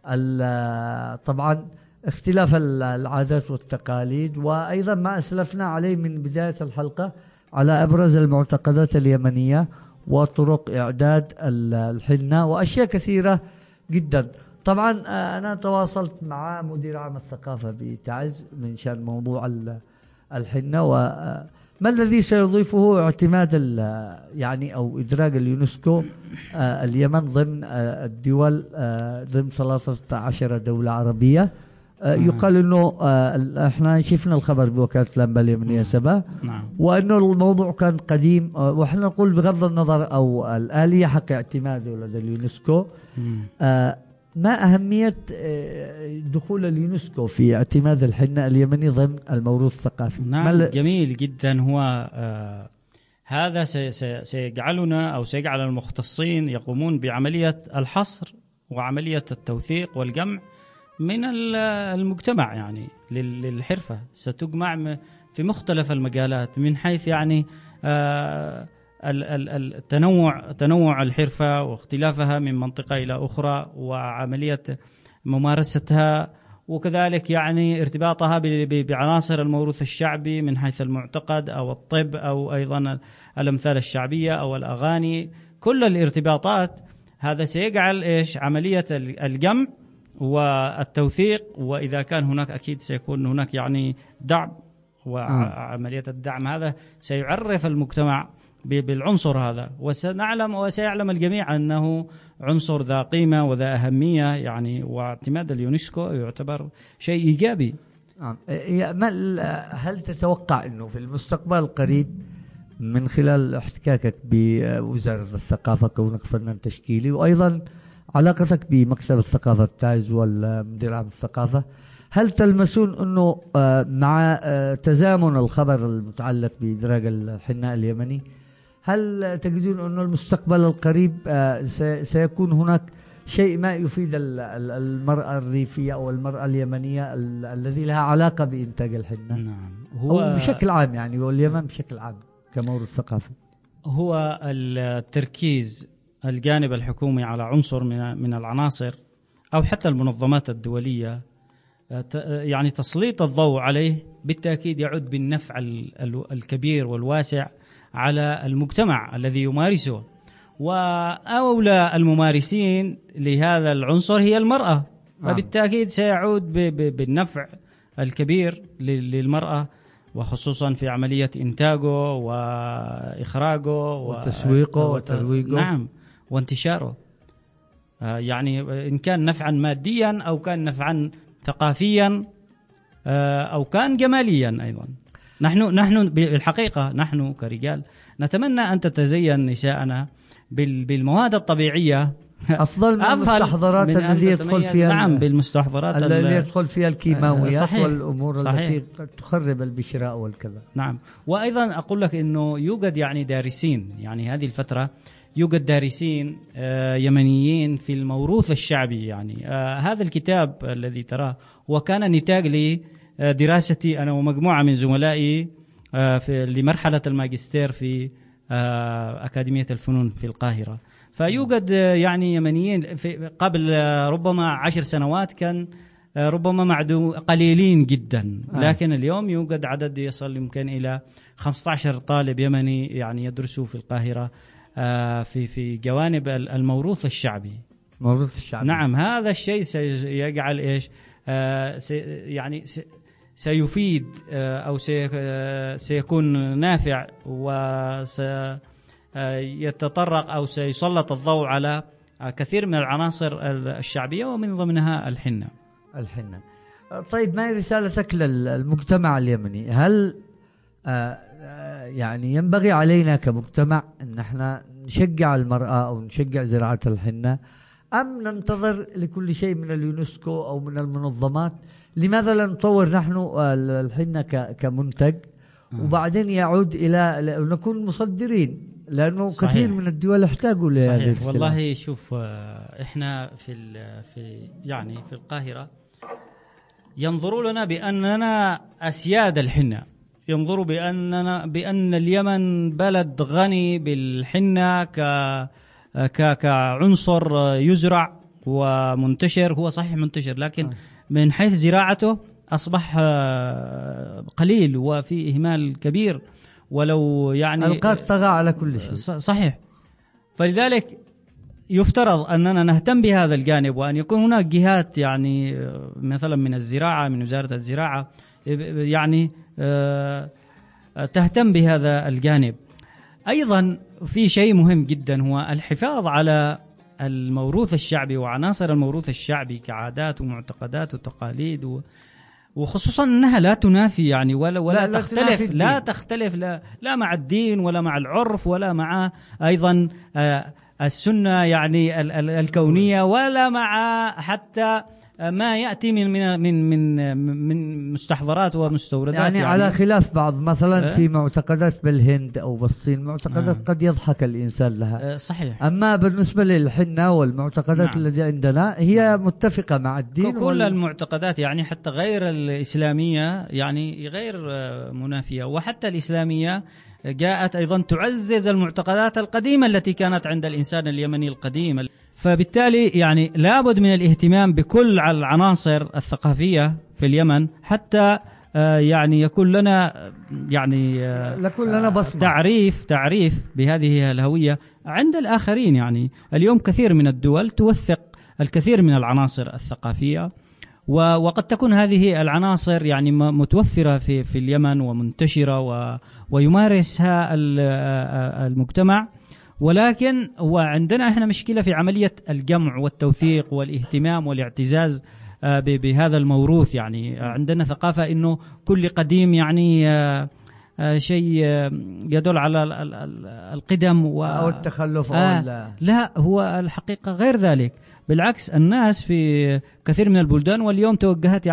طبعا اختلاف العادات والتقاليد، وأيضا ما أسلفنا عليه من بداية الحلقة على أبرز المعتقدات اليمنية وطرق إعداد الحنة وأشياء كثيرة جدا. طبعا أنا تواصلت مع مدير عام الثقافة بتعز من شأن موضوع الحنة، وما الذي سيضيفه اعتماد يعني أو إدراج اليونسكو اليمن ضمن الدول، ضمن ثلاثة عشر دولة عربية. يقال انه احنا شفنا الخبر بوكالة الانباء اليمنية سبا، وانه الموضوع كان قديم، واحنا نقول بغض النظر او الآلية حق اعتماده لدى اليونسكو. ما أهمية دخول اليونسكو في اعتماد الحنة اليمني ضمن الموروث الثقافي؟ نعم، جميل جدا. هو آه هذا سيجعلنا أو سيجعل المختصين يقومون بعملية الحصر وعملية التوثيق والجمع من المجتمع، يعني للحرفة ستجمع في مختلف المجالات، من حيث يعني آه التنوع تنوع الحرفة واختلافها من منطقة إلى أخرى، وعملية ممارستها، وكذلك يعني ارتباطها بعناصر الموروث الشعبي من حيث المعتقد أو الطب أو أيضا الأمثال الشعبية أو الأغاني. كل الارتباطات هذا سيجعل إيش عملية الجمع والتوثيق، وإذا كان هناك أكيد سيكون هناك يعني دعم، وعملية الدعم هذا سيعرف المجتمع بالعنصر هذا، وسنعلم وسيعلم الجميع أنه عنصر ذا قيمة وذا أهمية يعني، واعتماد اليونسكو يعتبر شيء إيجابي. هل تتوقع أنه في المستقبل القريب من خلال احتكاكك بوزارة الثقافة كونك فنان تشكيلي، وأيضا علاقتك بمكتب الثقافة بتاعز والمدير عام الثقافة، هل تلمسون أنه مع تزامن الخبر المتعلق بإدراج الحناء اليمني، هل تجدون أنه المستقبل القريب سيكون هناك شيء ما يفيد المرأة الريفية أو المرأة اليمنية الذي لها علاقة بإنتاج الحنة؟ نعم، هو أو بشكل عام يعني، واليمن بشكل عام كمورد ثقافي. هو التركيز الجانب الحكومي على عنصر من من العناصر أو حتى المنظمات الدولية، يعني تسليط الضوء عليه بالتأكيد يعود بالنفع الكبير والواسع على المجتمع الذي يمارسه، وأولى الممارسين لهذا العنصر هي المرأة، فبالتأكيد سيعود بالنفع الكبير للمرأة، وخصوصا في عملية إنتاجه وإخراجه وتسويقه وترويجه. نعم، وانتشاره، يعني إن كان نفعا ماديا أو كان نفعا ثقافيا أو كان جماليا أيضا. نحن نحن بالحقيقة نحن كرجال نتمنى أن تتزين نساءنا بالمواد الطبيعية أفضل من المستحضرات التي يدخل فيها. نعم، بالمستحضرات التي يدخل فيها الكيماويات صحيح. والأمور صحيح. التي تخرب البشرة والكذا. نعم، وأيضا أقول لك إنه يوجد يعني دارسين، يعني هذه الفترة يوجد دارسين يمنيين في الموروث الشعبي. يعني هذا الكتاب الذي تراه وكان نتاج لدراستي أنا ومجموعة من زملائي في لمرحلة الماجستير في أكاديمية الفنون في القاهرة. فيوجد يعني يمنيين في قبل ربما عشر سنوات كان ربما معدوم قليلين جدا، لكن اليوم يوجد عدد يصل يمكن إلى خمسة عشر طالب يمني يعني يدرسوا في القاهرة في في جوانب الموروث الشعبي. موروث الشعبي. نعم، هذا الشيء سيجعل إيش يعني سيفيد أو سيكون نافع وسيتطرق أو سيسلط الضوء على كثير من العناصر الشعبية ومن ضمنها الحنة. الحنة. طيب، ما رسالتك للمجتمع اليمني؟ هل يعني ينبغي علينا كمجتمع أن احنا نشجع المرأة أو نشجع زراعة الحنة، أم ننتظر لكل شيء من اليونسكو أو من المنظمات؟ لماذا لا نطور نحن الحنة كمنتج وبعدين يعود إلى نكون مصدرين، لأنه صحيح. كثير من الدول يحتاجوا لهذه السلع. والله شوف، إحنا في في يعني في القاهرة ينظروا لنا بأننا أسياد الحنة، ينظروا بأننا بأن اليمن بلد غني بالحنة ك ك كعنصر يزرع ومنتشر. هو صحيح منتشر، لكن من حيث زراعته أصبح قليل وفي إهمال كبير، ولو يعني القات طغى على كل شيء. صحيح. فلذلك يفترض أننا نهتم بهذا الجانب، وأن يكون هناك جهات يعني مثلا من الزراعة، من وزارة الزراعة يعني تهتم بهذا الجانب. أيضا في شيء مهم جدا هو الحفاظ على الموروث الشعبي وعناصر الموروث الشعبي كعادات ومعتقدات وتقاليد و وخصوصا أنها لا تنافي يعني ولا ولا لا تختلف لا, لا تختلف لا لا مع الدين ولا مع العرف ولا مع أيضا السنة يعني الكونية، ولا مع حتى ما يأتي من من من من من مستحضرات ومستوردات. يعني, يعني على خلاف بعض مثلا أه؟ في معتقدات بالهند أو بالصين معتقدات أه؟ قد يضحك الإنسان لها. أه صحيح. أما بالنسبة للحنة والمعتقدات نعم. التي عندنا هي نعم. متفقة مع الدين. كل وال... المعتقدات يعني حتى غير الإسلامية يعني غير منافية، وحتى الإسلامية جاءت أيضا تعزز المعتقدات القديمة التي كانت عند الإنسان اليمني القديم. فبالتالي يعني لابد من الاهتمام بكل العناصر الثقافية في اليمن حتى يعني يكون لنا يعني لكن لنا بصمة. تعريف تعريف بهذه الهوية عند الآخرين. يعني اليوم كثير من الدول توثق الكثير من العناصر الثقافية، وقد تكون هذه العناصر يعني متوفرة في في اليمن ومنتشرة ويمارسها المجتمع، ولكن وعندنا احنا مشكلة في عملية الجمع والتوثيق والاهتمام والاعتزاز بهذا الموروث. يعني عندنا ثقافة انه كل قديم يعني شيء يدل على القدم او التخلف او آه لا، هو الحقيقة غير ذلك. بالعكس، الناس في كثير من البلدان واليوم توجهت يعني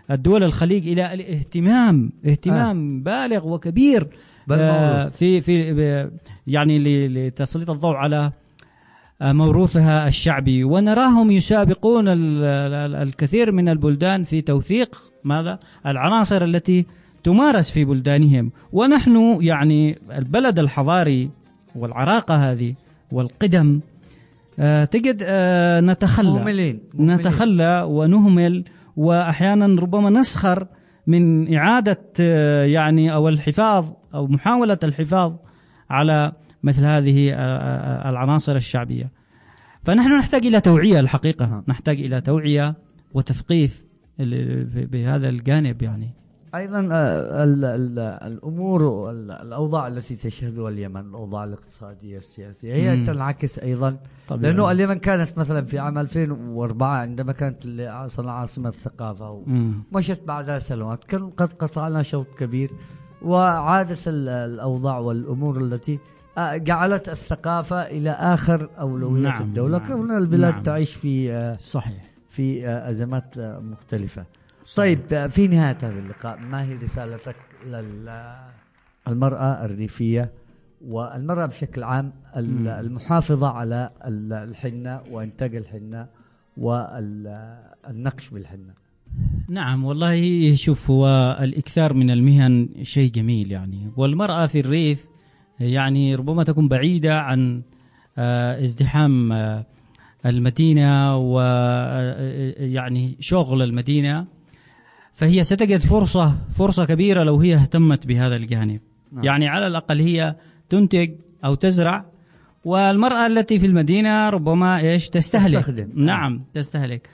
الدول الخليج إلى الاهتمام اهتمام آه. بالغ وكبير آه في في يعني لتسليط الضوء على موروثها الشعبي، ونراهم يسابقون الكثير من البلدان في توثيق ماذا العناصر التي تمارس في بلدانهم. ونحن يعني البلد الحضاري والعراقة هذه والقدم آه تجد آه نتخلى مهملين. مهملين. نتخلى ونهمل، وأحيانا ربما نسخر من إعادة آه يعني أو الحفاظ أو محاولة الحفاظ على مثل هذه آه العناصر الشعبية. فنحن نحتاج إلى توعية الحقيقة، نحتاج إلى توعية وتثقيف بهذا الجانب. يعني أيضا ال ال الأمور والأوضاع التي تشهدها اليمن، الأوضاع الاقتصادية السياسية، هي مم. تنعكس أيضا طبيعي. لأنه اليمن كانت مثلا في عام ألفين وأربعة عندما كانت صنعاء عاصمة الثقافة ومشت بعدها سنوات كان قد قطعنا شوط كبير، وعادت الأوضاع والأمور التي جعلت الثقافة إلى آخر أولويات نعم الدولة. نعم كون البلاد نعم تعيش في صحيح في أزمات مختلفة. صحيح. طيب في نهاية هذا اللقاء ما هي رسالتك للمرأة الريفية والمرأة بشكل عام المحافظة على الحنة وإنتاج الحنة والنقش بالحنة؟ نعم والله شوف، هو الإكثار من المهن شيء جميل يعني، والمرأة في الريف يعني ربما تكون بعيدة عن ازدحام المدينة ويعني شغل المدينة، فهي ستجد فرصة فرصة كبيرة لو هي اهتمت بهذا الجانب. نعم. يعني على الأقل هي تنتج أو تزرع، والمرأة التي في المدينة ربما إيش تستهلك. تستخدم. نعم تستهلك.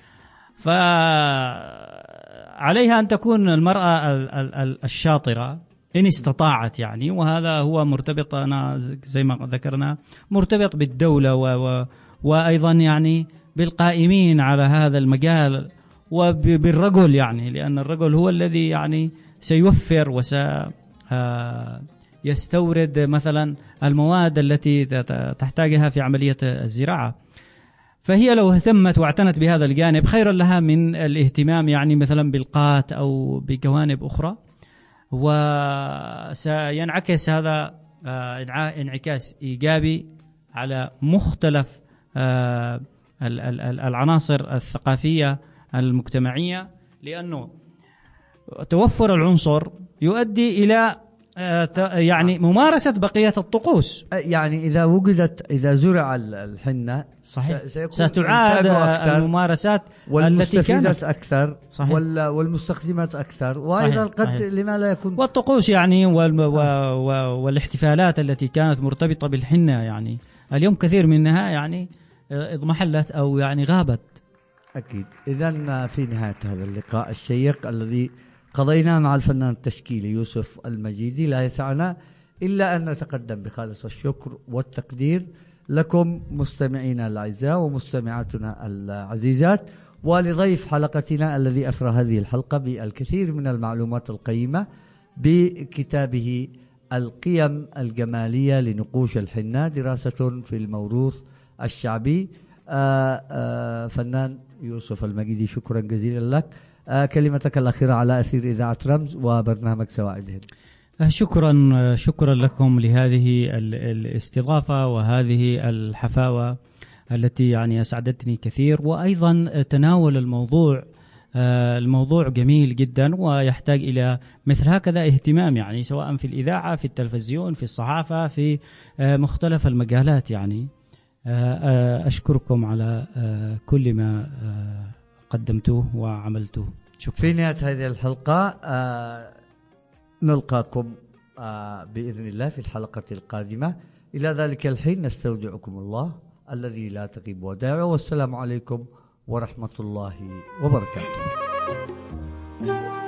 فعليها أن تكون المرأة الشاطرة إن استطاعت يعني، وهذا هو مرتبط أنا زي ما ذكرنا مرتبط بالدولة و وأيضا يعني بالقائمين على هذا المجال وبالرجل، يعني لأن الرجل هو الذي يعني سيوفر وسيستورد مثلا المواد التي تحتاجها في عملية الزراعة. فهي لو اهتمت واعتنت بهذا الجانب خيرا لها من الاهتمام يعني مثلا بالقات أو بجوانب أخرى، وسينعكس هذا انعكاس إيجابي على مختلف العناصر الثقافية المجتمعية، لأنه توفر العنصر يؤدي إلى يعني ممارسة بقية الطقوس. يعني إذا وجدت إذا زرع الحنة صحيح ستعاد الممارسات التي كانت أكثر صحيح. والمستخدمات أكثر، وأيضا قد صحيح. لما لا يكون والطقوس يعني وال والاحتفالات التي كانت مرتبطة بالحنة يعني اليوم كثير منها يعني اضمحلت أو يعني غابت. أكيد. إذن في نهاية هذا اللقاء الشيق الذي قضيناه مع الفنان التشكيلي يوسف المجيدي لا يسعنا إلا أن نتقدم بخالص الشكر والتقدير لكم مستمعينا الأعزاء ومستمعاتنا العزيزات، ولضيف حلقتنا الذي أثرى هذه الحلقة بالكثير من المعلومات القيمة بكتابه القيم الجمالية لنقوش الحنة، دراسة في الموروث الشعبي. آآ آآ فنان يوسف المجيدي شكرا جزيلا لك. كلمتك الأخيرة على أثير إذاعة رمز وبرنامج سواعد هند. شكرا شكرا لكم لهذه الاستضافة وهذه الحفاوة التي يعني أسعدتني كثير، وأيضا تناول الموضوع الموضوع جميل جدا ويحتاج إلى مثل هكذا اهتمام، يعني سواء في الإذاعة في التلفزيون في الصحافة في مختلف المجالات. يعني أشكركم على كل ما قدمتوه وعملتوه. شكرا. في نهاية هذه الحلقة نلقاكم بإذن الله في الحلقة القادمة. إلى ذلك الحين نستودعكم الله الذي لا تغيب ودائعه، والسلام عليكم ورحمة الله وبركاته.